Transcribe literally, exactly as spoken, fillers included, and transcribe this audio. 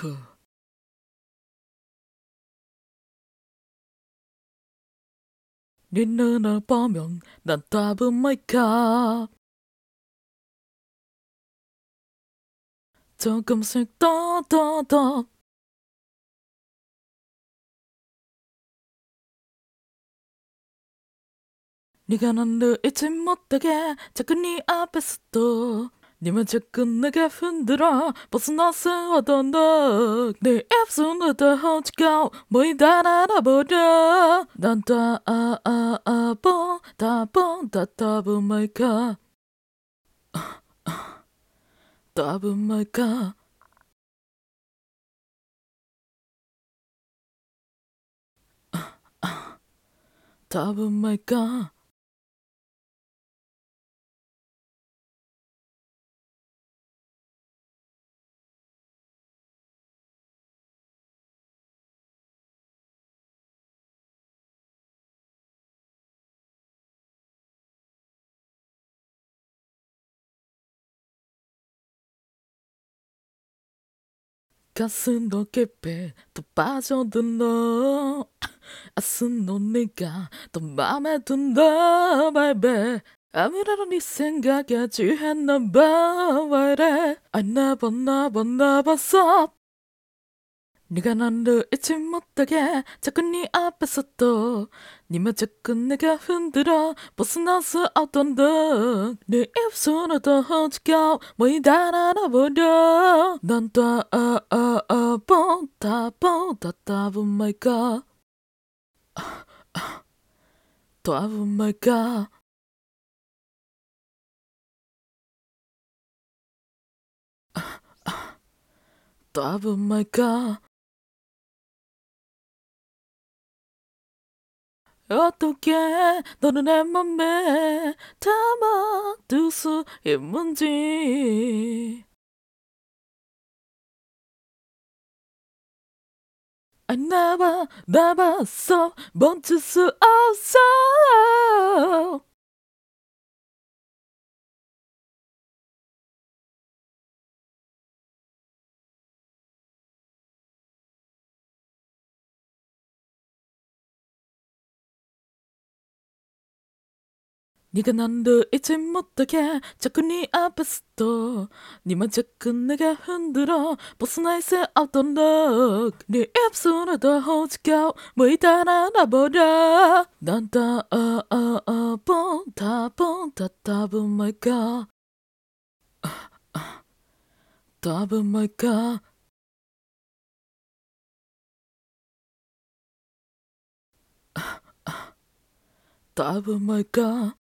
그 네 눈을 보면 난 답은 뭘까? 조금씩 더더더 네가 난늘 잊지 못하게 자꾸 네 앞에서 또 네만 자꾸 내게 흔들어 벗어나서 어떤 넌네 입술을 다 훔치고 뭐이 다 알아버려 난 답은 답은 다 답은 뭘까? 답은 뭘까? 답은 뭘까? 가슴도 깊이 또 빠져든 너 아쓴 너 네가 더 맘에 든다 baby 아무래도 네 생각에 취했나봐 왜 이래 I never never never stop 네가 나를 잊지 못하게 자꾸 네 앞에서 또 네만 자꾸 내가 흔들어 벗어나서 어떤 덕네 입술을 더 훔치고 뭐이 다 알아버려 난 답은 답은 다 답은 뭘까 답은 뭘까 답은 뭘까 어떻게 너는 내 맘에 담아둘 수 있는지 I never never saw 멈출 수 없어 네가 난를 잊지 못하게 자꾸 네 앞에서 또 네만 자꾸 내가 흔들어 벗어날 수 없던 덕네 입술을 더 훔치고 뭐이 다 알아버려 난 답은 답은 다 답은 뭘까 답은 뭘까 답은 뭘까